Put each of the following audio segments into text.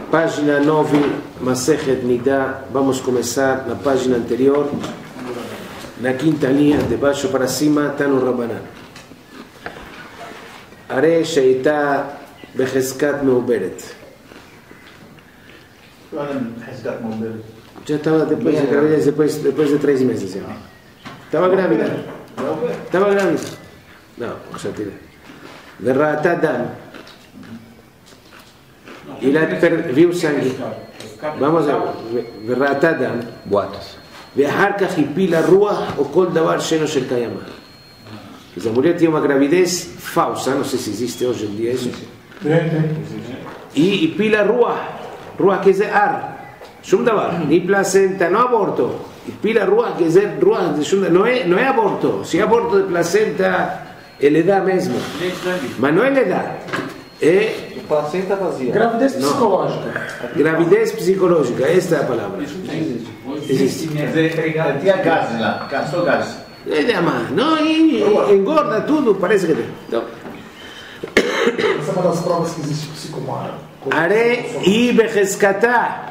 Página 9, Masechet Nidá. Vamos começar na página anterior, na quinta linha, de baixo para cima, está no Rabanan. Are sheita becheskat meuberet. Já estava depois de gravidez, depois de 3 meses. Estava grávida. Estava grávida. Não, já tirei. Verrata dam. E lá viu sangue. Vamos a verrata dam. Boatos. ואחר כך הפילה רוח או כל דבר שאינו של קיימא. Essa mulher tinha uma gravidez falsa, não sei se existe hoje em dia isso. E pila ruach quer dizer ar, shum davar, ni placenta, não aborto. E pila ruach quer dizer ruach, não é aborto. Se é aborto de placenta, ele dá mesmo. Mas não ele dá. É placenta vazia. Gravidez psicológica. Gravidez psicológica, esta é a palavra. Existe. Tinha gás lá, só gás. Não, engorda tudo, parece que tem. Então, essa é uma das provas que existe psicomar. Are i becheskata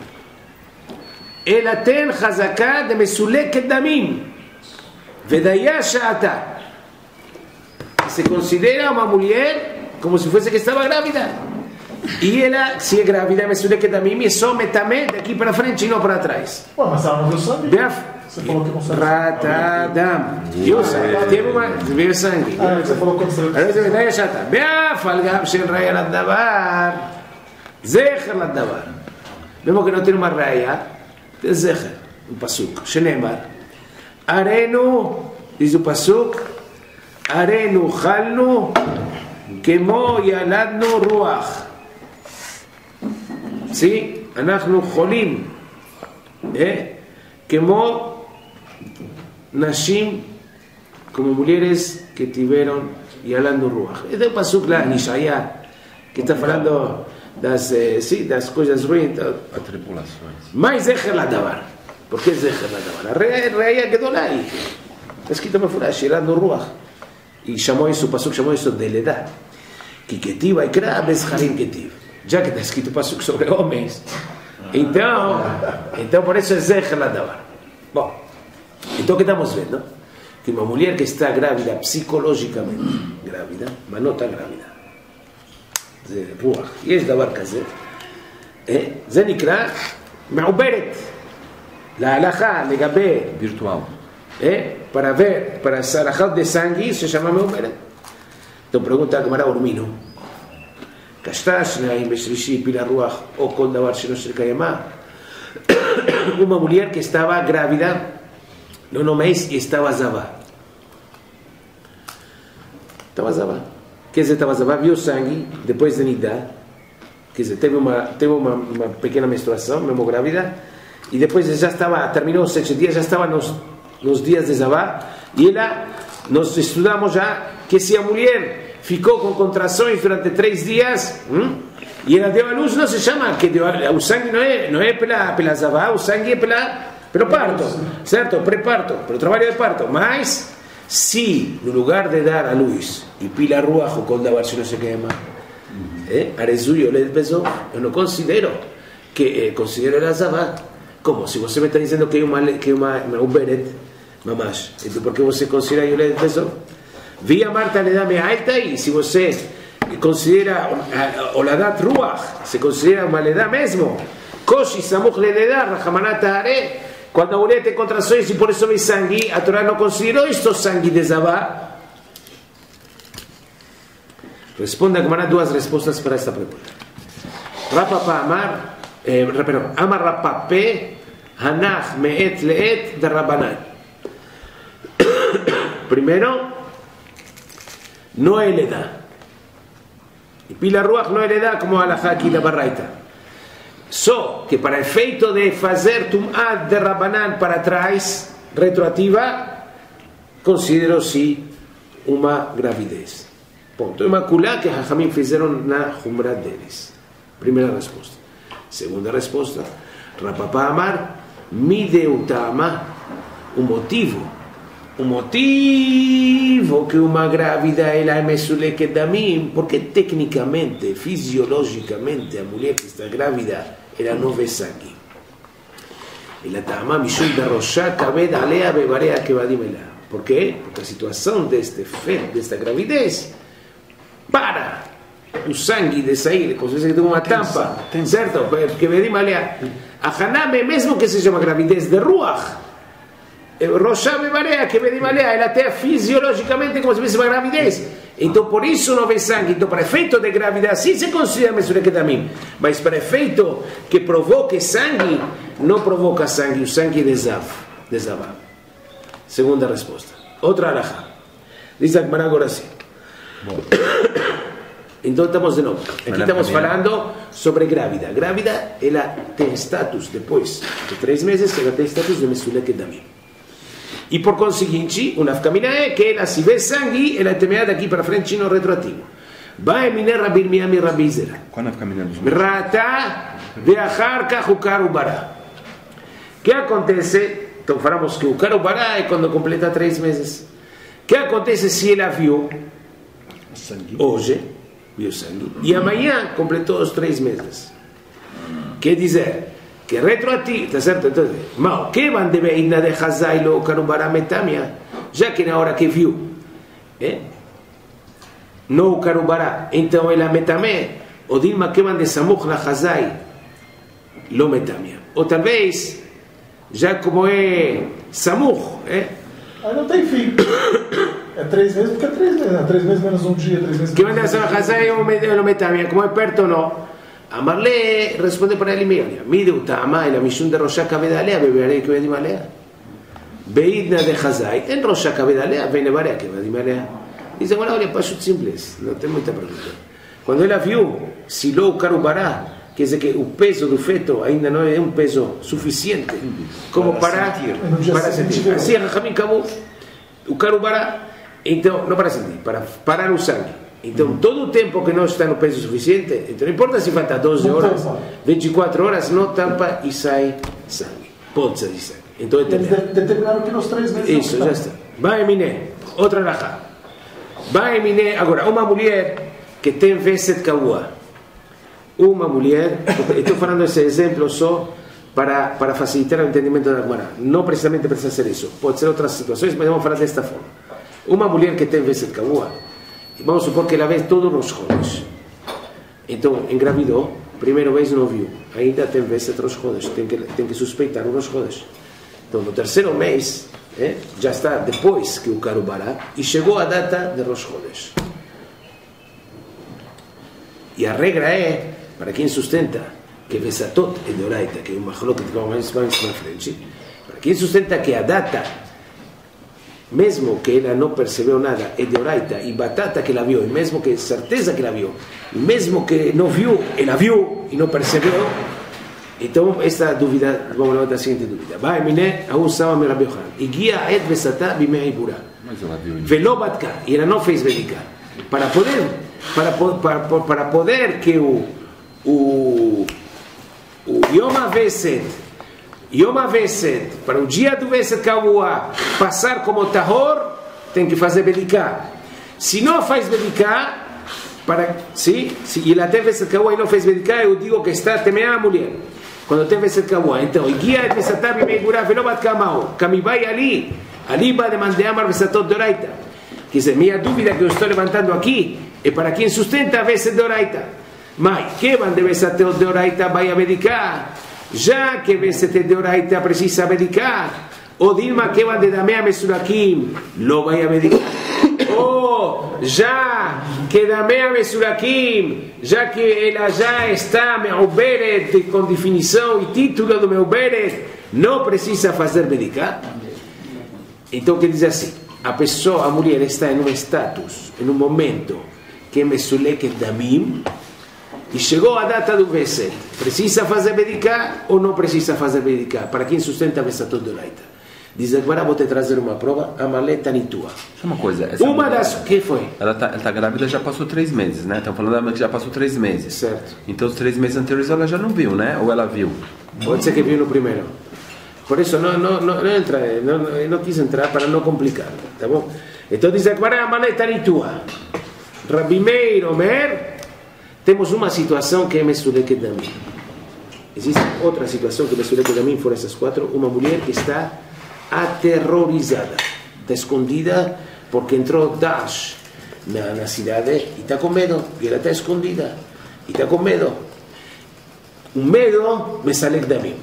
ela tem chazaka de mesuleket damim vedaya sha'ata. Se considera uma mulher como se fosse que estava grávida. E ela, se é grávida, mesuleket damim, e só metamé daqui para frente e não para trás. Ué, mas ela não viu sangue? Você falou que não sabe. Ratadam. Viu sangue? Teve uma. Viu sangue. Você falou quando você. Agora você vai dar a Beafal gam shel raya ladavar. Zecher ladavar. Vemos que não tem uma raya. Tem zecher. Pasuk. Shenemar. Arenu. Diz o pasuk. Arenu chalnu. Kemo yaladnu ruach. Sim? אנחנו חולים. como Nashim, como mulheres que tiveram Yalando Ruach. Este é o pasuk lá em Ishaya, que está falando das coisas ruins. A tripulações. Mas Zecher Ladavar. Por que Zecher Ladavar? A Reia Gedolai. Está escrito uma frase, Yalando Ruach. E chamou isso, o pasuk chamou isso de Ledá. Que Ketiv Aikra Bezharim Ketiv. Já que está escrito o pasuk sobre homens. Então por isso é Zecher Ladavar. Bom, então o que estamos vendo? Que uma mulher que está grávida, psicologicamente grávida, mas não está grávida. זה רוח. יש דבר כזה. זה נקרא מעוברת. להלכה לגבי... Virtual. para sarajat de sangue se chama מעוברת. então pergunta a Gemara Urmino. קשתה שניים בשלישי פילה רוח או כל דבר שאינו של קיימא. uma mulher que estava grávida no mês e estava zavá. Quer dizer, estava zavá, viu sangue depois de nidá. Quer dizer, teve uma pequena menstruação, mesmo grávida, e depois já estava, terminou os 7 dias, já estava nos dias de zavá, e nós estudamos já que se a mulher ficou com contrações durante 3 dias, e ela deu a luz, não se chama que o sangue não é pela zavá, o sangue é pelo parto, certo? Pré-parto, pelo trabalho de parto. Mas se no lugar de dar a luz e pila ruach ou quando a não se queima, arezu yolet bezov, eu não considero que considero a zavá. Como? Se você me está dizendo que é uma uberet, mamash, então por que você considera yolet bezov? Via Marta le dá me alta e se você considera oladat ruach, se considera uma ledá mesmo, koshi samuch ledá rahamanat are, quando a mulher tem contrações e por isso vem sangue, a Torá não considerou isto sangue de zavá. Responde a Gemara 2 respostas para esta pergunta. Rapapa amar, amar rapape hanach meet leet de rabanan. Primeiro, não é ledá. E pila ruach não é ledá como a halajá aqui da Baraita. Só que para efeito de fazer tum'at de Rabanan para trás, retroativa, considero-se uma gravidez. Ponto. É uma culá que Hachamim fizeram na Humra deles. Primeira resposta. Segunda resposta. Rapapá Amar, mi deu ta'ama, o motivo o motivo que uma grávida ela é mesuleket damim, porque tecnicamente, fisiologicamente, a mulher que está grávida, ela não vê sangue. Ela tama mishum darosha kaved alea bebarea kevadim ela. Por quê? Porque a situação desta gravidez para o sangue de sair, como se tem uma tampa, certo? Kevadim alea. A Haname, mesmo que seja uma gravidez de ruach, Roshá Bebarea, que vem malea, ela tem fisiologicamente como se fosse uma gravidez. Então, por isso não vem sangue. Então, para efeito de gravidez, assim se considera mesuleket damim. Mas para efeito que provoque sangue, não provoca sangue, o sangue desava. Segunda resposta. Outra alahá. Diz a Gemara agora assim. Então, estamos de novo. Aqui estamos falando sobre grávida. Grávida, ela tem status, depois de 3 meses, ela tem status de mesuleket damim. E por conseguinte, uma nafkamina é que ela, se vê sangue, ela é temeada daqui para frente no retroativo. Vai miner Rabbi Miami Rabbi Zera. Qual a nafkamina dos Rata veachar kachukar ubará. O que acontece? Então falamos que o karubará é quando completa 3 meses. O que acontece se ela viu hoje, viu sangue, e amanhã completou os 3 meses? Quer dizer que retroativo, está certo? Então, mas o que van de beidna de Hazai lo karubará metamia? Já que na hora que viu, não o karubará, então ela metame, ou dilma que van de samuch la Hazai lo metamia. Ou talvez, já como é samuch, Aí não tem fim. É 3 meses porque é 3 meses, né? 3 meses menos um dia, 3 meses. Que van de samuch Hazai lo metamia, como é perto não. Amarle responde para ele mesmo. Mide o tama, ela mishum de Roshá kaved alea, beberei kevadim alea. Beidna de Hazai, em Roshá kaved alea, vem levarei kevadim alea. Diz agora, olha, pachut simples, não tem muita pergunta. Quando ela viu, se lo karubará, quer dizer que o peso do feto ainda não é um peso suficiente como para sentir. Assim, a Rahamim acabou o karubará, então, não para sentir, para parar o sangue. Então, todo o tempo que não está no peso suficiente, então não importa se falta 12 horas, 24 horas, não tampa e sai sangue. Pode sair sangue. Então, eles determinaram que nos 3 meses. Isso, já está. Vai, miné. Outra alahá. Vai, miné. Agora, uma mulher que tem veset kavua. Uma mulher, estou falando esse exemplo só para facilitar o entendimento da Gemara. Não precisamente precisa ser isso. Pode ser outras situações, mas vamos falar desta forma. Uma mulher que tem veset kavua, vamos supor que ela vê todos os rodes. Então, engravidou, primeira vez não viu, ainda tem vez outros rodes, tem que suspeitar os rodes. Então, no 3º mês, já está depois que o karubará, e chegou a data de os rodes. E a regra é, para quem sustenta que Vesatot é de Oraita, que é uma halokha que vamos mais na frente, para quem sustenta que a data, mesmo que ela não percebeu nada, é de Oraita, e batata que ela viu, e mesmo que certeza que ela viu, e mesmo que não viu, ela viu e não percebeu, então esta dúvida, vamos levantar a seguinte dúvida. Vai, miné, a sama me Rabbi Yochanan, e guia et vesatá bimei ibura, velo batka, e ela não fez verificar, para poder que o Yom HaVeset, para o dia do Veset Kavua, passar como Tahor, tem que fazer Bediká. Se não faz Bediká, se ela tem Veset Kavua e não fez Bediká, eu digo que está temeada a mulher. Quando tem Veset Kavua, então, guia et Vesatá bimei velobat kamao, Kamibai ali vai demandar Amar Vesatot Doraita. Quer dizer, minha dúvida que eu estou levantando aqui é para quem sustenta a Veset Doraita. Mas, que van de Vesatot Doraita vai a Bediká? Já que Veset Doraita precisa medicar, ou Dilma que van de Damea Mesurakim, lo vai a medicar. Ou já que Damea Mesurakim, já que ela já está Meuberet, com definição e título do Meuberet, não precisa fazer medicar. Então, quer dizer assim, a pessoa, a mulher está em um status, em um momento que é Mesuleket Damim, e chegou a data do Veset. Precisa fazer Bediká ou não precisa fazer Bediká? Para quem sustenta a Vesatot Doraita. Diz agora, vou te trazer uma prova, a maleta Nitua. Só uma coisa. Uma mulher, das... que foi? Ela tá grávida, já passou 3 meses, né? Estão falando que já passou 3 meses. Certo. Então, os 3 meses anteriores ela já não viu, né? Ou ela viu? Pode ser que viu no primeiro. Por eso no quise entrar para no complicarlo. ¿Está bien? Entonces dice, Rabbi Meir Omer, tenemos una situación que es Mesuleket Damim. Existe otra situación que Mesuleket Damim fuera esas cuatro, una mujer que está aterrorizada, está escondida porque entró Daesh na cidade e está com medo, e ela está escondida e está com medo. O medo me sale da mim.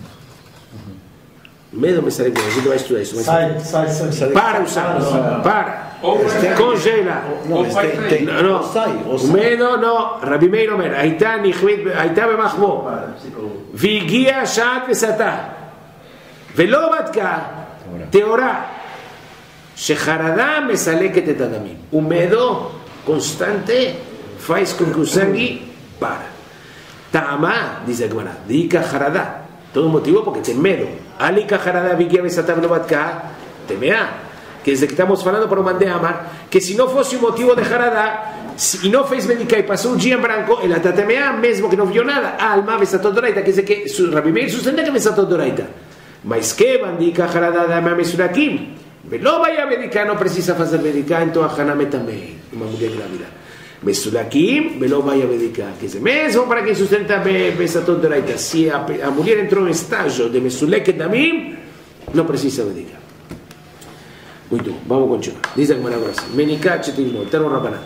O medo me sale da mim. A gente vai estudar isso. Sai. Para o sangue, para. Congela. Não. O medo não. Rabbi Meir Omer, הייתה במחבוא, והגיעה שעת וסתה, ולא בדקה, טהורה. שחרדה מסלקת את הדמים. ומדו constante faz com que o sangue para. Tama, diz a Gemara, dica jarada. Todo motivo porque tem medo. Alika jarada vigia besata vlobatka, temea. Que desde que estamos falando por o mande amar, que se não fosse o motivo de jarada, e não fez medicar e passou um dia em branco, ela está temea, mesmo que não viu nada. Alma besatot doraita, quer dizer que Rabbi Meir sustenta que besatot doraita. Mas que bandica jarada da mesurakim. ולא vaya medicar, não precisa fazer medicar, então a Haname também, uma mulher grávida. Mesulakim, ולא vaya medicar, quer dizer, mesmo para quem sustenta Besatot Doraita, se a mulher entrou em estágio de Mesuleket Damim, não precisa medicar. Muito bom, vamos continuar. Diz a Gemara agora assim, Menikat Shetilmo, Tano Rabanan.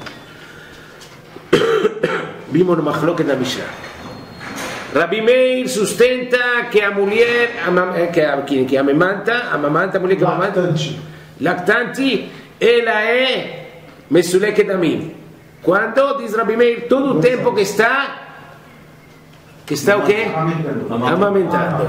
Vimos no Machloket da Mishnah. Rabbi Meir sustenta que a mulher que amamanta, a mulher que amamanta, lactante, ela é Mesuleket Damim. Quando diz Rabbi Meir, todo o tempo que está o quê? Amamentando.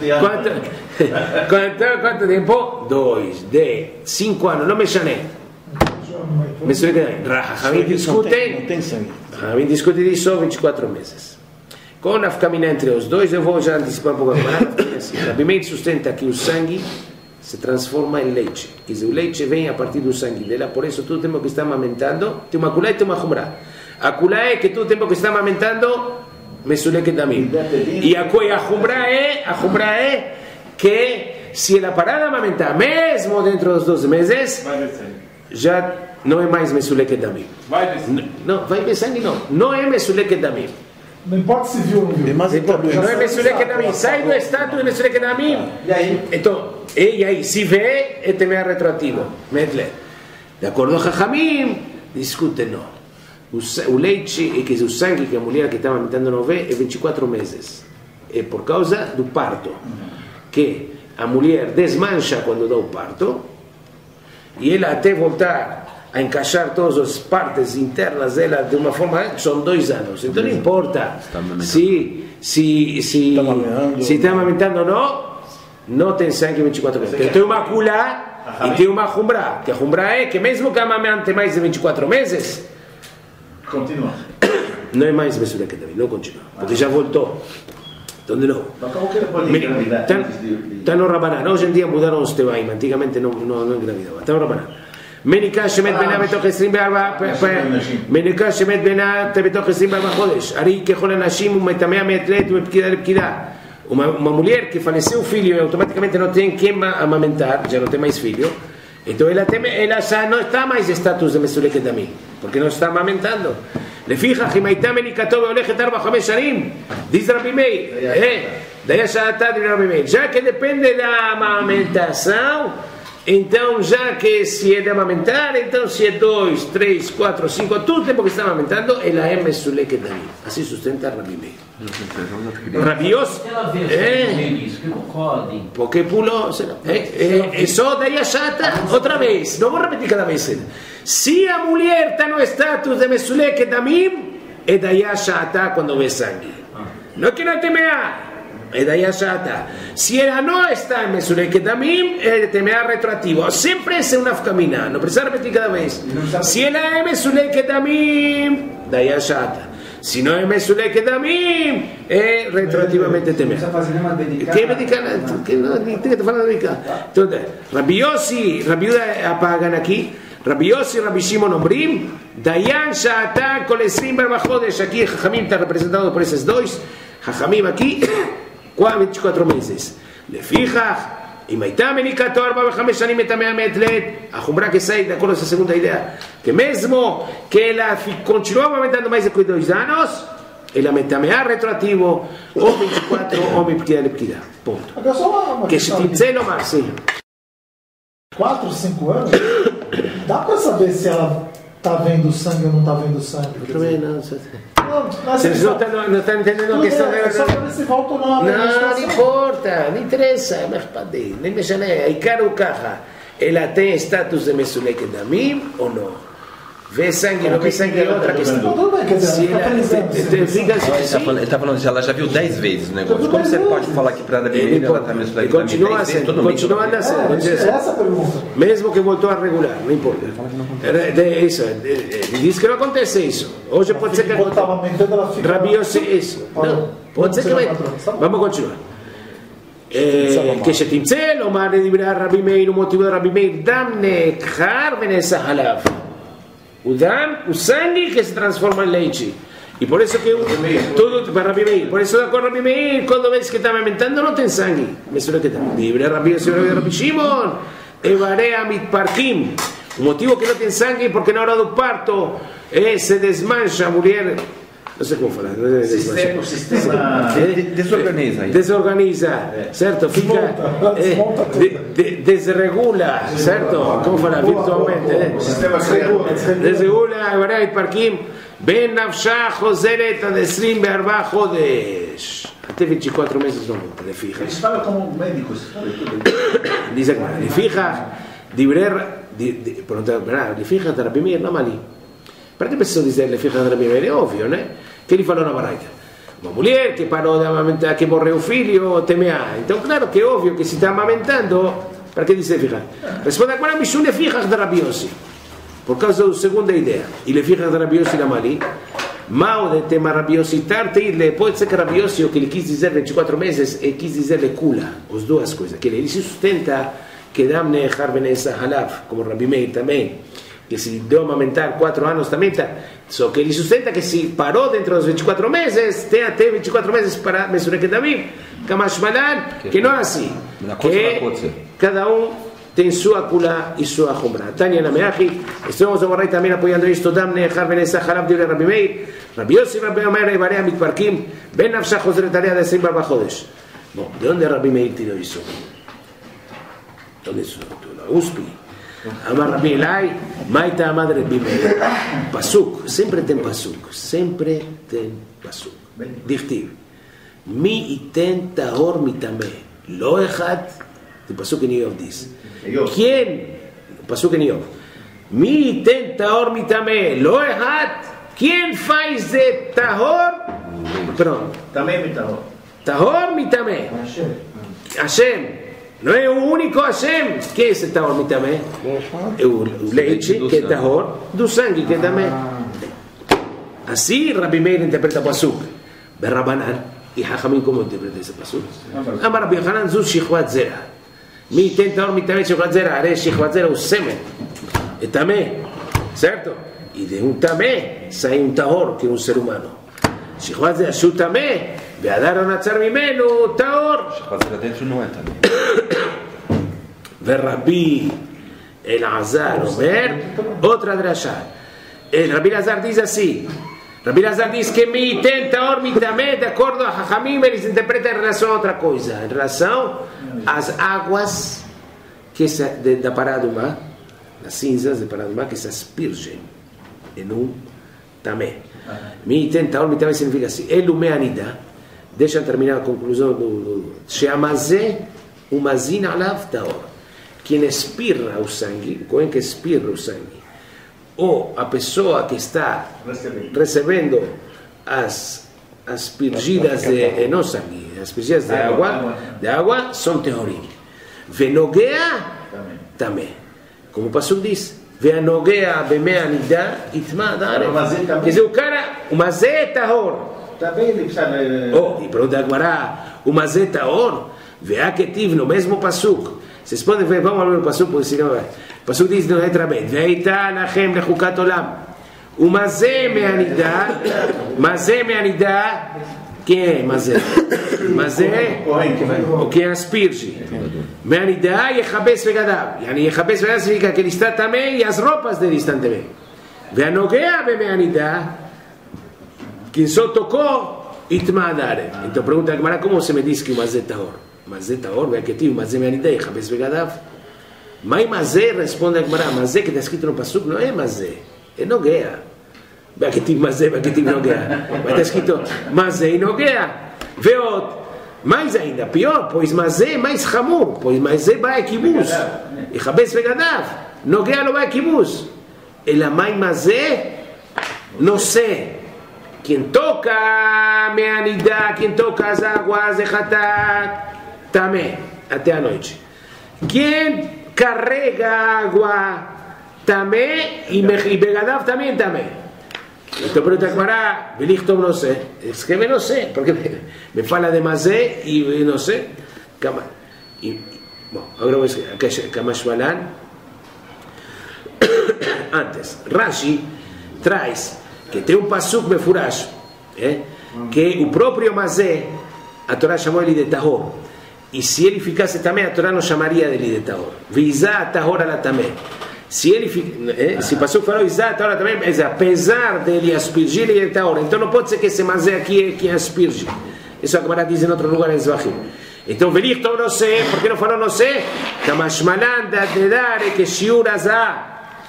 Quanto tempo? 2, 10, 5 anos, não me chamei. Mesuleket Damim. Rahamim discute disso 24 meses. Com a caminha entre os dois, eu vou já antecipar um pouco a Rabbi Meir sustenta que o sangue se transforma em leite. Quer dizer, o leite vem a partir do sangue dela, por isso todo o tempo que está amamentando, tem uma culá e tem uma humrá. A culá é que todo o tempo que está amamentando, Mesuleket Damim. E a humrá é que se ela parar de amamentar, mesmo dentro dos 12 meses, já não é mais Mesuleket Damim. Não, vai ver sangue não é Mesuleket Damim. Não importa se viu ou não viu. Não é Mesuleket Damim. Sai do status de Mesuleket Damim. Então, e aí, se vê, é também retroativo. De acordo com Chachamim, discute não. O leite, quer dizer, o sangue que a mulher que está amamentando não vê, é 24 meses. É por causa do parto. Que a mulher desmancha quando dá o parto, e ela até voltar a encaixar todas as partes internas dela de uma forma, são 2 anos. Então não importa se está amamentando ou não tem sangue 24 meses. Tem uma culá e tem uma humrá. Que a humrá é que mesmo que amamente mais de 24 meses, continua. Não é mais Mesuleket Damim, não continua. Porque já voltou. Então de novo. Está no Rabanan. Hoje em dia mudaram os tebaim. Antigamente não engravidava. Está no Rabanan. מניקה שמת בינה בתוך 24 חודש, הרי ככל הנשים הוא מטמא מעת לעת ומפקידה לפקידה. Uma mulher que faleceu o filho e automaticamente não tem quem amamentar, já não tem mais filho, então ela já não está mais em status de Mesuleket Damim, porque não está amamentando. לפיכך, אם הייתה מניקתו והולכת 4-5 שנים, diz Rabbi Meir, daí a sha'atá de Rabbi Meir, já que depende da amamentação, então já que se é de amamentar, então se é 2, 3, 4, 5, todo o tempo que está amamentando, ela é Mesuleket Damim. Assim sustenta Rabbi Meir. Rabbi Yossi, porque pulou, é só daí a chata, outra vez, não vou repetir cada vez. Se a mulher está no status de Mesuleket Damim, é daí a chata quando vê sangue. Não é que não temear. É daí a chata. Se ela não está em Mesuleket Damim, é temear retroativo. Sempre é uma caminha, não precisa repetir cada vez. Se ela é Mesuleket Damim, daí a chata. Se não é Mesuleket Damim, é retroativamente temear. Que medicar? Que não tem que falar de medicar. Então, Rabbi Yossi, Rabbi Yehuda apagam aqui. Rabbi Yossi e Rabbi Shimon Omrim, Dayan Sha'atá Kol 24 Chodesh. Aqui Chachamim está representado por esses dois. Chachamim aqui, 24 meses. לפיכך, אם הייתה מניקתו 4 ו5 שנים את המאה מעת לעת, החומרה que sai de acordo a essa segunda ideia, que mesmo que ela continuava aumentando mais de 2 anos, ela metamear retroativo, ou 24 ou mipkida lepkida. Ponto. Agora só uma Que se tinha lomar, sim. 4, 5 anos, dá pra saber se ela tá vendo sangue ou não tá vendo sangue? Também não. Vocês não estão entendendo a questão é só pra ver se volta ou não. não importa, não interessa, nem משנה, העיקר הוא ככה, אלא tem status de מסולקת דמים או לא. וסנגי, לא וסנגי, outra questão. Tudo bem, quer dizer, Ele tá falando, ela já viu 10 vezes o negócio. Como você pode falar que para a menina ela está menstruada? Continua sendo, continua a ser. Essa pergunta. Mesmo que voltou a regular, não importa. Isso, ele diz que não acontece isso. Hoje pode ser que estava aumentando, ela fica... Rabi Yossi, isso. Não, pode ser que vai. Vamos continuar. כשתמצא לומר לדברי רבי מאיר ומוטיבו רבי מאיר דם נאכר ונעשה עליו. O sangue que se transforma em leite. E por isso que tudo para Rabi Meir. Por isso com Rabi Meir, quando vês que está amamentando, não tem sangue. Mesmo que está. Livre Rabi Shimon. Evarei amit parkim. O motivo que não tem sangue é porque na hora do parto se desmancha a mulher. Não sei como falar. O sistema desorganiza, certo? Fica desregula, certo? Como falar virtualmente? O sistema desregula, Evarei parkim. Ben nafsha חוזרת עד 24 חודש. até 24 meses não volta, לפיכך. Eles falam como médicos. Diz agora, לפיכך, לפיכך de Rabi Meir, lama lì. Per che posso dire לפיכך de Rabi Meir? È ovvio, né? Che gli falou na baraita? Uma mulher que parou de amamentar, que morreu o filho, temea. Então, claro que é óbvio que se está amamentando, para que diz לפיכך? Responde agora, Mishun לפיכך de Rabi Yossi. Por causa da segunda ideia. E le fica de Rabi Yossi la mali. Mal de tema Rabi Yossi tarteirle. Pode ser que Rabi Yossi, o que ele quis dizer 24 meses, e quis dizer le kula. As duas coisas. Que ele se sustenta que dam nehar benessa halaf, como Rabi Meir também. Que se deu amamentar 4 anos também. Só que ele sustenta que se parou dentro dos 24 meses, tem até 24 meses para mensurar que também. Kamash malan, que não é assim. Que cada tem sua kula e sua chumra. Tânia na meachi, estamos agora também apoiando isto. Dam nehar benessa halaf de Rabi Meir. Rabi Yossi, Rabi Meir, Evarei amit parkim. Ben nafsha חוזרת עליה de 24 חודש. Bom, de onde Rabi Meir tirou isso? ¿Dónde es la USPI? Amar Rabi Elai, Maita Amad Rabi Meir. Pasuk, sempre tem pasuk. Sempre tem pasuk. Dichtiv. Mi iten tahor mitame. Lo echad. El pasuk en Iov dice. ¿Quién? Pasuk en Iov. Mi iten tahor mitame. Lo echad. ¿Quién faz de tahor? Perdón. También mi tahor. Tahor mitame. Hashem. No es un único Hashem. ¿Qué es el tahor mitame? El leche que es tahor. Du sangue que es tamé. Así Rabbi Meir interpreta pasuk. Berrabanan. Y Jajamín, ¿cómo interpreta ese pasuk? Amar Rabbi Yochanan, zu shichvat zera. Mi iten tahor mitame shichvat zera. Haré shichvat zera un semen. Es tamé. ¿Cierto? Y de un tamé sale un tahor, que es un ser humano. Shichvat zera, su tamé. והדר נצר ממנו טהור. ורבי אלעזר אומר otra drasha. El Rabbi Elazar dice así. Rabbi Elazar dice que mi ten taor mi tamé de acuerdo a Jajamim eles interpretam em relação a outra coisa, em relação às águas que da paraduma, as cinzas de paraduma que se aspergem em tamé. Mi ten taor mi tamé significa assim. El umeanida. Deixa terminar a conclusão do Sheamazé, o mazin alav taor. Quem espirra o sangue, quem que espirra o sangue, ou a pessoa que está recebendo as aspergidas de não sangue, as aspergidas de água são teorim. Venogea também. Como o pasuk diz, venogea bemea nida itma dare. Quer dizer, o cara, o mazé tahor. E pergunta a Gemara, o mazé taor, veá que tive no mesmo pasuk. Vocês podem ver, vamos ler o pasuk, porque senão vai. O pasuk diz no letra B, veita lachem lechukat olam. O mazé me'anida, o Quem é Mazé? Mazé ou quem asperge? Me'anidá e Echabes Vegadav. Yani Echabes Vegadav significa que ele está também e as roupas dele estão também. Ve'anogea be'me'anidá, quem só tocou, itma adare. Então pergunta a Gemara, como você me diz que o Mazé tahor? Mazé tahor, ve'aketiv, Mazé me'anidá e Echabes Vegadav. Mas Mazé, responde a Gemara, Mazé que está escrito no Pasuk não é Mazé, é Nogea. Ve'aketiv Mazé, ve'aketiv Nogea. Mas está escrito Mazé e Nogea. Veot, mais ainda, pior, pois Mazé é mais chamur, pois Mazé vai a Kibuz. E Echabes Vegadav, Nogea não vai a Kibuz. Ela mais Mazé, não sei. Quem toca me'anidá, quem toca as águas de Hatat, também, até a noite. Quem carrega água também, e Begadav também. Então pergunta a Gemara, Belichtom não sei. Escreve não sei, porque me fala de Mazé e não sei. Bom, agora vou escrever Kamashmalan. Antes, Rashi traz que tem pasuk mefurash, que o próprio Mazé, a Torá chamou ele de Tahor. E se ele ficasse também, a Torá não chamaria dele de Tahor. Vizá Tahor ala também. Se ele se passou falou Vizá Tahor ala também, mas apesar dele aspergir, ele é Tahor. Então não pode ser que esse Mazé aqui é quem asperge. Isso a Gemara diz em outro lugar em Zvachim. Então, Velichtom não sei, por que não falou não sei? Kamashmalan da dedare que shiur azá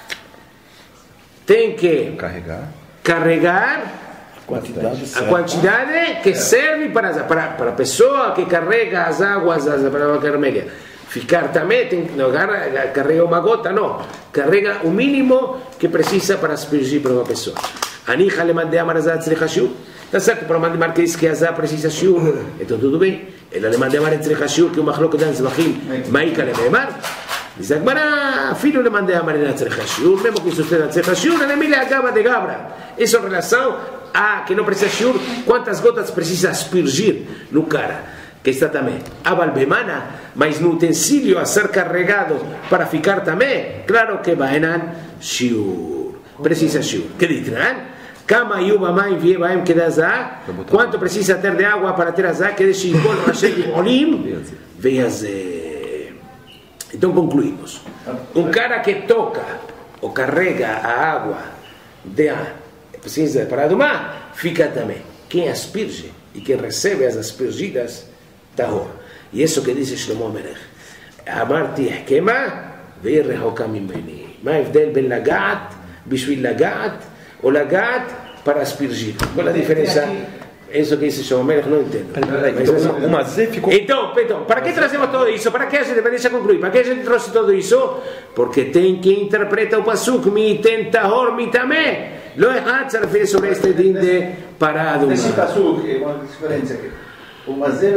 tem que carregar a quantidade que serve para a pessoa que carrega as águas para a vermelha. Ficar também, não carrega uma gota, não. Carrega o mínimo que precisa para aspergir para uma pessoa. Anicha le mandei amar azá tzricha shiur. Está certo, para mandar que diz que azá precisa shiur. Então tudo bem. Ela le mandei amar tzricha shiur, que o machlok dan zvachim, maika le meimar. Diz a Gemara, filho le mandei amar na tzricha shiur, mesmo que sustenta a tzricha shiur, ele me le acaba de gabra. Isso em relação a que não precisa shiur, quantas gotas precisa aspergir no cara, que está também. Abalbemana, mas no utensílio a ser carregado para ficar também, claro que baenan shiur. Precisa shiur. Que dirán? Kama yuba mai viebaem que dá. Quanto precisa ter de água para ter azá? Que deixe igual rachei olim. Veja. Então concluímos. Um cara que toca ou carrega a água precisa para domar, fica também. Quem asperge e quem recebe as aspergidas, tahor. E isso que diz Shlomo Melech. Amarti hkema ve'rehoka mimeni. Ma evdel ben lagat, bishvil lagat, ou lagat para aspergir. Qual a diferença? Isso que disse Shlomo Melech, não entendo. Então, o Mazé ficou... Então, para que trazemos tudo isso? Para que a gente deixa concluir? Para que a gente trouxe tudo isso? Porque tem que interpretar o pasuk, mi tem tahor, mi tamé. Lo errado se refere sobre este din de parado. Nesse pasuk, é uma diferença aqui. O Mazé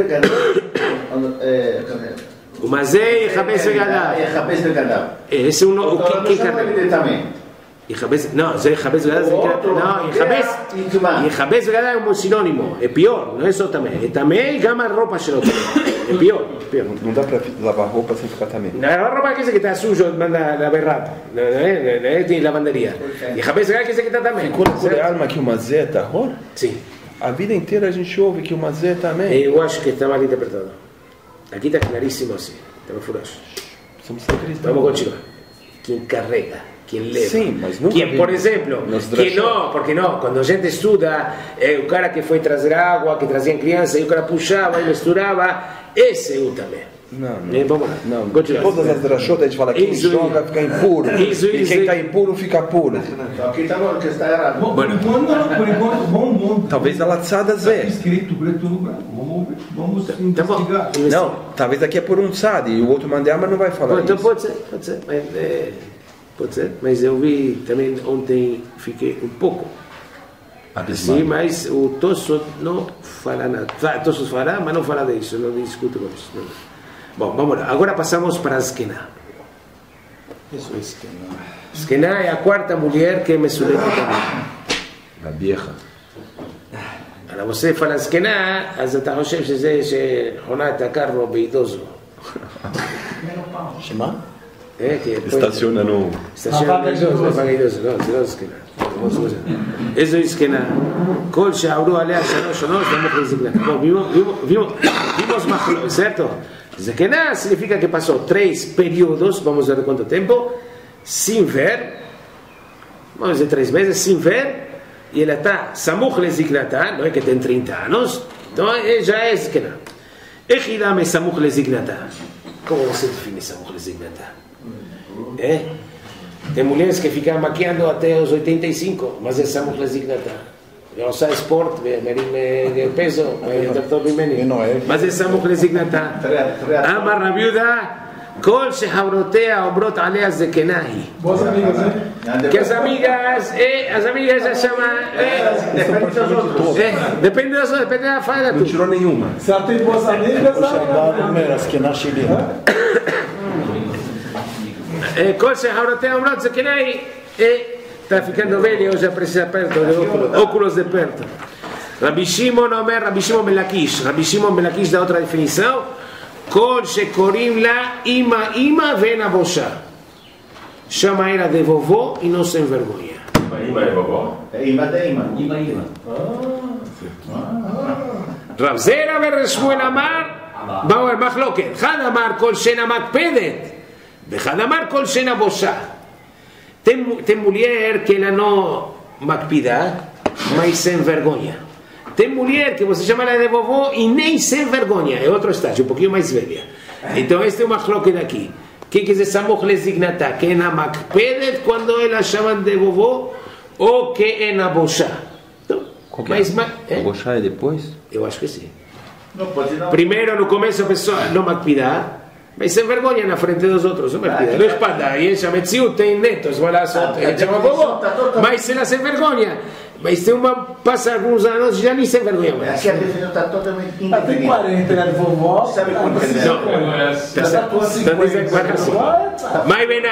o Mazé e Echabes Vegadav. Esse é o que carrega também. Não, Echabes Vegadav não, Echabes Vegadav é um sinônimo, é pior, não é só também, é também e gama roupa xerota, é pior. Não dá para lavar roupa sem ficar também. A roupa que está sujo, manda lavar rápido, não é? Tem lavanderia. E Echabes Vegadav que está também. Quando a alma que o Mazé é tahor? Sim. A vida inteira a gente ouve que o Mazé também. Eu acho que está mal interpretado. Aqui está claríssimo assim, está furado. Vamos continuar. Quem carrega, quem leva. Sim, mas nunca quem, por exemplo, que não, porque não, quando a gente estuda, o cara que foi trazer água, que trazia criança, e o cara puxava e misturava, esse é o também. Não. Vamos lá. Não. Todas as drashot a gente fala que quem joga fica impuro. E quem está impuro fica puro. Aqui está errado. Talvez a latzada Zé. Escrito preto no branco. Vamos investigar. Não, talvez aqui é por um tzad e o outro mandama não vai falar. Então pode ser. Mas eu vi também ontem, fiquei um pouco assim, mas o Tosfot não fala nada. Tosfot fala, mas não fala disso, não discute com isso. Não. Bom, vamos lá. Agora passamos para a Zkená. Isso é Zkená. Zkená é a quarta mulher que é Mesuleta também. A vieja. Agora você fala Zkená, אז אתה חושב שזה שחונה את הקר בו באידוזו. שמה? che Estacionano. Paga idoso, לא זקנה. איזו זקנה? כל שעברו עליה 3 שנות, estamos resignando. Vimos más, ¿cierto? Zekena significa que pasó 3 periodos, vamos a ver cuánto tiempo, sin ver, vamos a decir 3 meses sin ver, y él está samuch le zignata, no es que tiene 30 años, entonces ya es Zekena. Ejidame samuch le zignata. ¿Cómo se define samuch le zignata? Tem mulheres que ficam maquiando até os 85, mas é samuch le zignata. Eu sei sport, me peso, doutor Bimeni. Mas é samuch le zignata. Amar Rabiuda, כל שחברותיה אומרות עליה זקנה היא. Que as amigas já chamam. Depende das outras, depende da falha. Não tirou nenhuma. Se ela tem boas amigas, כל שחברותיה אומרות זקנה היא. Está ficando velho, hoje precisa perto de óculos de perto. Rabbi Shimon Omer, Rabbi Shimon ben Lakish dá outra definição. כל שקוראים לה אמא ואין הבושה. שמה era de vovó y no se envergonha. אמא de vovó? אמא de אמא. רב זרע ורב שמואל אמר, באו מחלוקת, אחד אמר כל שינה מקפדת, ואחד אמר כל שינה בושה. Tem mulher que ela não מקפידה, mas se envergonha. Tem mulher que você chama ela de vovó e nem se envergonha, é outro estágio, um pouquinho mais velha. Então este é uma cloque daqui. Que dizer samuch le zignata, que é na makpedet quando ela chama de vovó ou que é na bochá. Mas a bochá é depois? Eu acho que sim. Não pode não. Primeiro no começo a pessoa não makpida, mas se envergonha na frente dos outros, não makpida. Não espada, e ela metziu tem netos, vai lá só, ela chama vovó, mas ela se envergonha. Mas tem uma, passa alguns anos já nem se envergonha mais. Aqui a definição está totalmente indefinida. Tem 40, ela é vovó. Sabe quanto é? Não.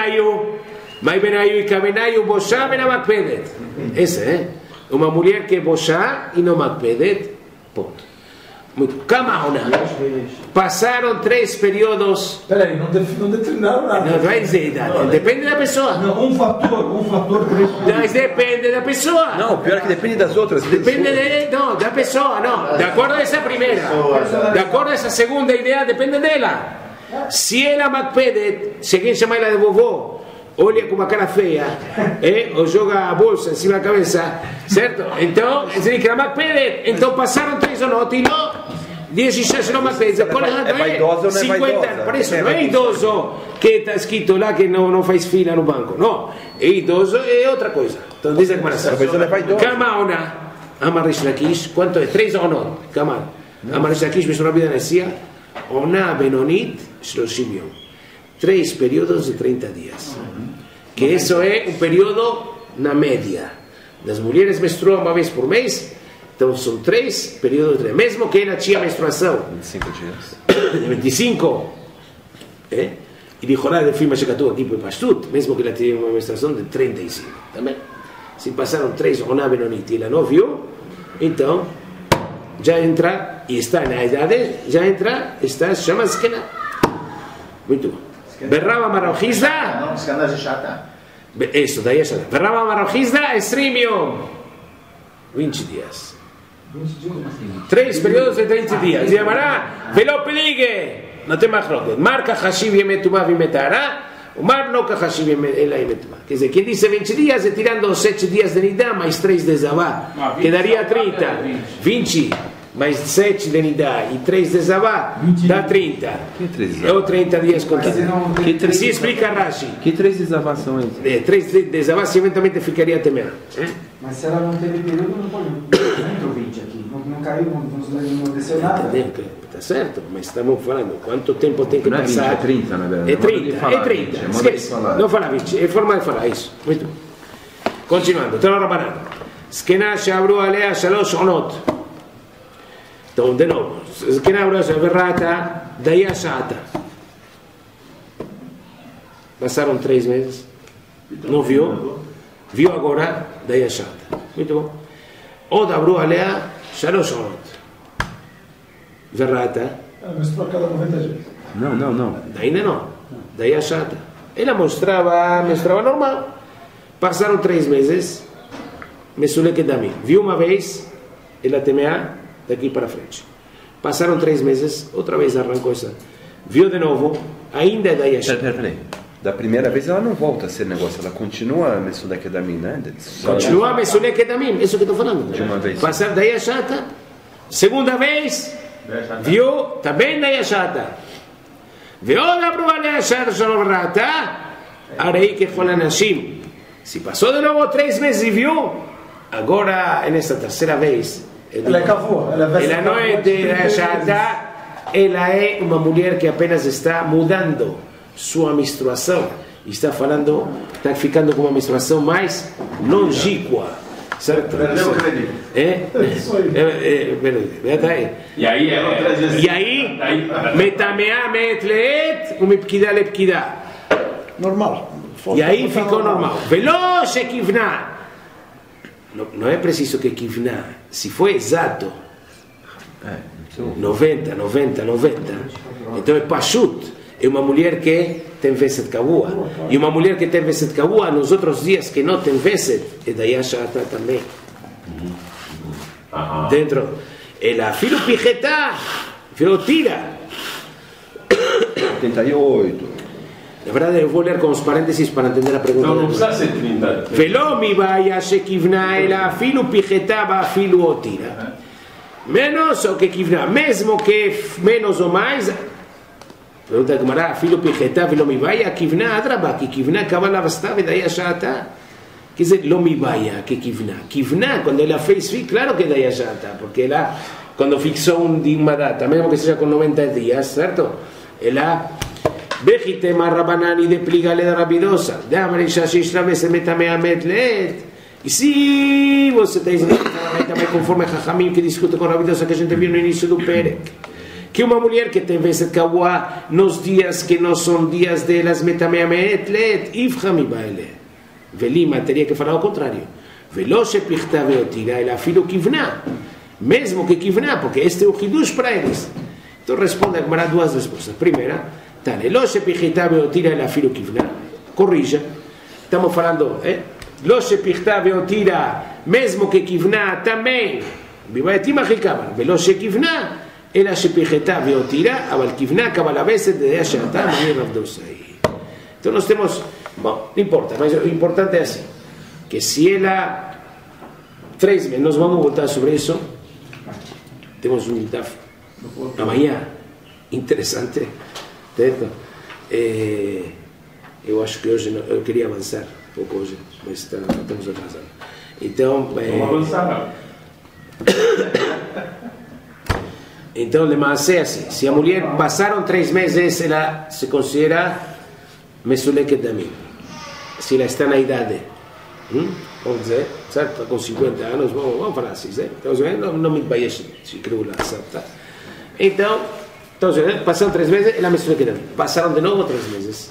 Mai benayu e kabenayu boshá ben makpedet. Esse, uma mulher que é boshá e não makpedet. Ponto. Muito. Kamaona. Passaram 3 períodos. Peraí, não determinaram nada. Não vai dizer idade. Depende da pessoa. Não, um fator 3. Mas depende da pessoa. Não, pior é que depende das outras. Depende da pessoa, não. De acordo com essa primeira. De acordo com essa segunda ideia, depende dela. Se ela makpedet, se alguém chama ela de vovó, olha com uma cara feia, ou joga a bolsa em cima da cabeça, certo? Então, significa que ela makpedet. Então passaram 3 anos e não. 16 não makpedet. É vaidoso ou não é 50 anos. Por isso, não é idoso que está escrito lá que não faz fila no banco. Não. É idoso é outra coisa. Então, diz a Gemara. Kamaona. Amar Rish Lakish. Quanto é? 3 ou não? Kamar. Amar Rish Lakish, mesmo Rabi Danesia. Ona Benonit, 30 yom. 3 períodos de 30 dias. Que isso é um período na média. Das mulheres menstruam uma vez por mês, então são 3 períodos de 3. Mesmo que ela tinha menstruação 25 dias. 25, e de Jorá de firma chegou aqui para o Pastut, mesmo que ela tenha uma menstruação de 35. Também. Se passaram 3 Ona Benonit e ela não viu, então já entra, e está na idade, já entra, está, chama-se Zekena. Muito bom. Berrava Marrochizda. Não, Zekena já chata. Isso, daí é chata. Berrava Marrochizda, Estrimium. 20 dias. 3 períodos de 30 dias. E amará, Velo Peligue. Não tem mais roda. Marca Hashiv Yemetumá Vimetará. O mar não que Hashiv Yemetumá. Quer dizer, quem disse 20 dias é tirando os 7 dias de Nidá, mais 3 de Zavá. Quedaria 30. 20. Mais 7 de Nidá e 3 de Zavá, dá 30. É o 30 dias contados. Se explica Rashi. Que 3 de Zavá são esses? 3 de Zavá, se eventualmente ficaria temendo. Mas se ela não teve período, não pode. Entrou 20 aqui. Não caiu, não desceu nada. Tá certo, mas estamos falando quanto tempo tem que não passar. Não é 20, é 30, na verdade. É 30. Esquece. Não fala 20, é forma de falar isso. Muito bom. Continuando, então Rabanan. Zekena שעברו עליה 3 עונות. Então, de novo, Zekena Brosa Verrata, daí a chata. Passaram 3 meses, não viu, viu agora, daí a chata. Muito bom. Ou da Bru Alea, Shalosh Onot. Verrata. Mas por cada 90 dias. Não. Ainda não, daí a chata. Ela mostrava normal. Passaram 3 meses, Mesuleket Damim. Viu uma vez, ela temea daqui para frente. Passaram 3 meses, outra vez arrancou essa. Viu de novo, ainda é daí a Shata. Peraí. Da primeira vez ela não volta a ser negócio, ela continua Mesuleket Damim, né? Continua Mesuleket Damim, isso que eu estou falando. De uma vez. Passar daí a Shata. Segunda vez, viu, também daí a Shata. ועוד אמרו עליה שלא ראתה, הרי ככל אנשים. Se passou de novo 3 meses e viu, agora, nessa terceira vez, Ela é cavô, ela não é de Shata, ela é uma mulher que apenas está mudando sua menstruação, está falando, está ficando com uma menstruação mais longínqua, certo? Perdeu o crédito. E aí, metamea metleet, umipkida lepkida. Normal. E aí ficou normal. Veloz e kivna. Não é preciso que kivna. Se foi exato 90, então é pashut. É uma mulher que tem veset kavua. E uma mulher que tem veset kavua nos outros dias que não tem veset, é daí a shata também. Dentro. Ela filo pijeta, filo tira. 88. Na verdade, eu vou ler com os parênteses para entender a pergunta. Não precisa ser 30. ולא מבעיה שכיוונה אלא אפילו פיחתה ואפילו הותירה. menos ou que kivna, mesmo que menos ou mais. Pergunta a Gemara, אפילו פיחתה ולא מבעיה, כיוונה אדרבה, כי כיוונה קבלה ועשתה ודייה שעתה. Que dizer, לא מבעיה, que kivna. Kivna, quando ela fez, claro que daí a chata, porque ela, quando fixou uma data, mesmo que seja com 90 dias, certo? Ela Bejitema Rabanani de Pligale da Rabidosa, de Amarisha Shishrave se metamea metlet. E se você está dizendo também conforme a Jajamim que discute com Rabidosa que a gente viu no início do Perek, que uma mulher que tem Veset Kawá nos dias que não são dias delas metamea metlet, Ifhami Baile. Velima teria que falar o contrário. Veloce Pichta Veotira, ela filho Kivna. Mesmo que Kivna, porque este é o Hidush para eles. Então responde a Gemara 2 respostas. Primeira, לא שפיחתה והותירה אלא אפילו כיוונה. Corrija. Estamos falando, לא שפיחתה והותירה, mesmo que כיוונה também. בבעייתים הכי כמה. ולא שכיוונה, אלא שפיחתה והותירה, אבל כיוונה קבלה וסת דעה שעתה מגיע רב דוסאי. Então nós temos, bom, não importa, mas o importante é assim, que se ela 3 meses, nós vamos voltar sobre isso, temos um taf amanhã, interessante. Eu acho que hoje eu queria avançar um pouco hoje, mas estamos atrasando. Então, vamos avançar. Então, é assim: se a mulher passaram 3 meses, ela se considera Mesuleket Damim. Se ela está na idade, vamos dizer, certo? Com 50 anos, vamos falar assim, certo? Então, não me baixe, se creu lá, certo? Então, passaram 3 meses, ela Mesuleket Damim. Passaram de novo 3 meses.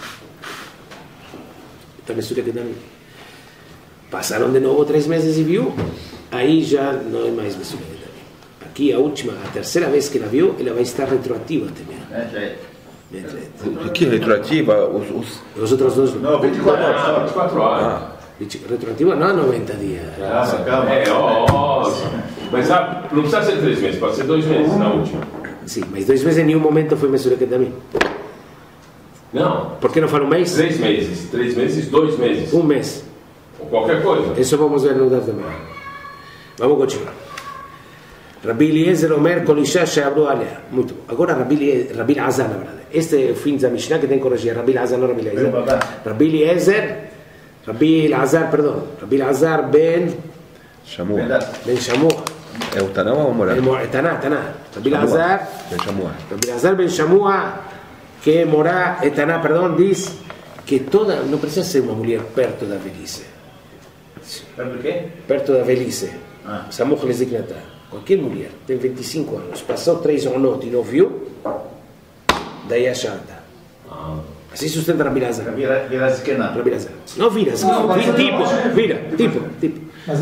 Está Mesuleket Damim. Passaram de novo 3 meses e viu, aí já não é mais Mesuleket Damim. Aqui a terceira vez que ela viu, ela vai estar retroativa também. Que retroativa? Os outros dois não. 24 horas. Retroativa não há 90 dias. Calma. Mas não precisa ser 3 meses, pode ser 2 meses na última. Sim, mas 2 meses em nenhum momento foi Mesuleket Damim. Não. Por que não fala um mês? 3 meses. 3 meses, 2 meses. Um mês. Ou qualquer coisa. Isso vamos ver no Daf também. Vamos continuar. Rabbi Eliezer Omer Kolisha Sheabru Alea. Muito bom. Agora Rabbi Azar, na verdade. Este é o fim da Mishnah que tem que corrigir. Rabbi Azar, não Rabbi Eliezer. Rabbi Eliezer, Rabbi Azar ben Shamua. Ben Shamua. É o Tanã ou o Morá? É Taná. Rabbi Azar Ben Shamua. Rabbi Azar ben Shamua, que Morá, Taná, perdão, diz que toda, não precisa ser uma mulher perto da velhice. Perto do quê? Perto da velhice. Samuch Lezignatá. Qualquer mulher tem 25 anos, passou 3 anos e não viu, daí a chata. Assim sustenta Rabbi Azar. Vira zikena. Rabbi Azar. Não vira, tipo. Mas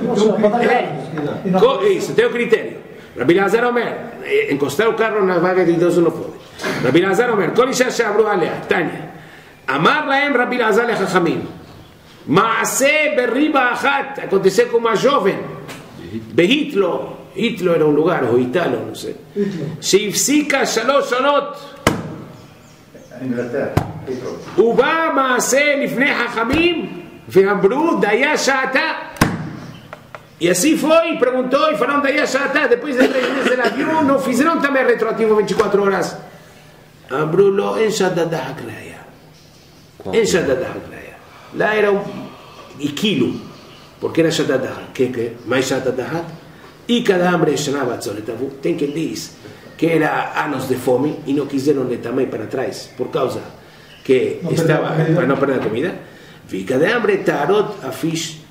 Isso, tem o critério. Rabbi Azar Omer, encostar o carro na vaga de idoso não pode. Rabbi Azar Omer, Kol Isha She'abru Alea, Tânia. Amar Laem Rabbi Elazar Lechachamim. Maaseh Berriba Achat. Aconteceu com uma jovem. Behitlo. Hitlo era um lugar, ou Italo, não sei. Sheifsika Shalosh Shonot. Inglaterra. ובא מעשה לפני חכמים ואמרו דיה שעתה. E assim foi, perguntou e falaram daí a chata. Depois de 3 meses ela viu, não fizeram também retroativo 24 horas. Amru lo en shadada haklaya. En shadada haklaya. Lá era quilo, porque era shadada. Que mais shadada hak? E cada hambre chamava tzoletavu. Tem quem diz que era anos de fome e não quiseram também para trás, por causa que estava para não perder a comida. Vi cada hambre tarot afish.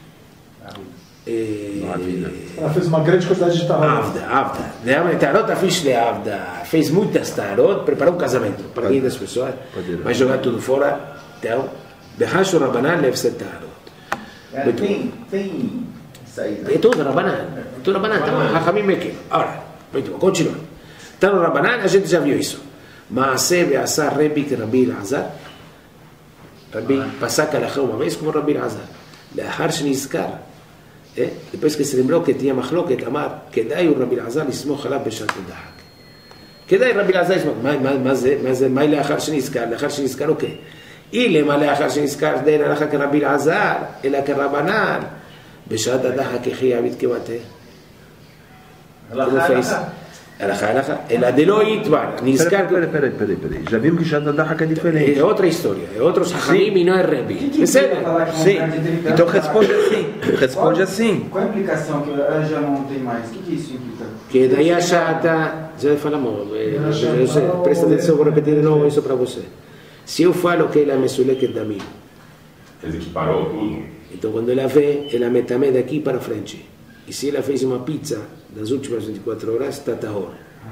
Ela fez uma grande quantidade de tarot. Avda. Tarot afish de Avda. Fez muitas tarot, preparou um casamento para 500 pessoas, vai jogar tudo fora. Então, Behashu Rabanan leve-se tarot. Tem saída. É tudo Rabanan. Tudo Rabanan. Então, Hachamim Mekel. Ora, muito bom, continua. Então, no Rabanan, a gente já viu isso. Maaseh ve'asar Rebbe que Rabbi Elazar. Rabbi Pasak alachá uma vez como Rabbi Elazar. Leachar shenizkar. Depois que se lembrou que tinha machloket, amar, כדאי הוא רבי אלעזר לסמוך עליו בשעת הדחק. כדאי רבי אלעזר לסמוך, מה לאחר שנזכר? לאחר שנזכר הוא כן. אילמה לאחר שנזכר דין הלכה כרבי אלעזר, אלא כרבנן, בשעת הדחק יחיה מתכוונתה. הלכה. אלא דלא יתבר. Peraí. Já vimos que já da Dahak é diferente. É outra história, é outros Hachamim e não é Rebbe. Sim. Então responde assim. Qual a implicação que ela já não tem mais? O que isso implica? Que daí a chata, já falamos, presta atenção, vou repetir de novo isso para você. Se eu falo que ela me suleket da mim, Quer dizer que parou tudo. então quando ela vê, ela me também daqui para frente. E se ela fez uma pizza das últimas 24 horas, está tahor.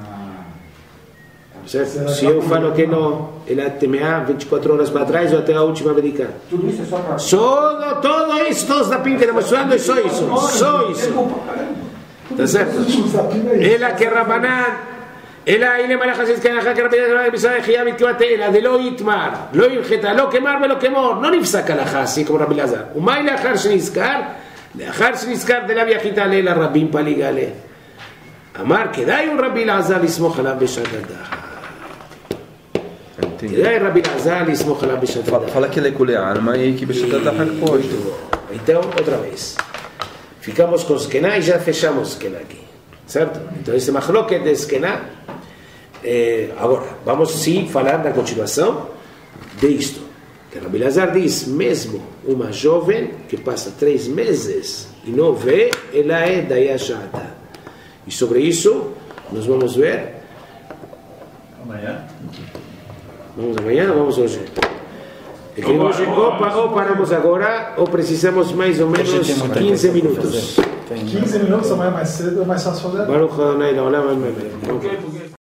Certo? Se eu falo que não, ela temeia 24 horas para trás ou até a última verificar. Tudo isso é só para... Todo isso, todos da pinta demonstrando é só isso. Só isso. Tá certo? Ela que é Rabanan, ela ele malachas que ela que Rabanan precisa de Khiyam Itkwate, ela de lo itmar, lo ilcheta, lo quemar, lo quemor, no nifsak alachas, assim como Rabbi Elazar. O mai lachar shnizkar, לאחר שנזכר דלה ויחיתה לילה רבים פליגה לה אמר כדאי הוא רבי אלעזר לסמוך עליו בשעת הדחק כדאי רבי אלעזר לסמוך עליו בשעת הדחק Fala que ele é culear, mas aí que בשעת הדחק pode. Então, outra vez ficamos com Esquená e já fechamos Esquená aqui, certo? Então esse machloket de Esquená agora, vamos sim falar da continuação de isto que Rabbi Elazar diz, mesmo uma jovem que passa 3 meses e não vê, ela é daí a chata. E sobre isso, nós vamos ver Amanhã? Vamos amanhã ou vamos hoje? É que hoje ou paramos agora ou precisamos mais ou menos 15 minutos. 15 minutos, amanhã mais cedo, é mais fácil fazer. Baruch Adonai Leolam Amém.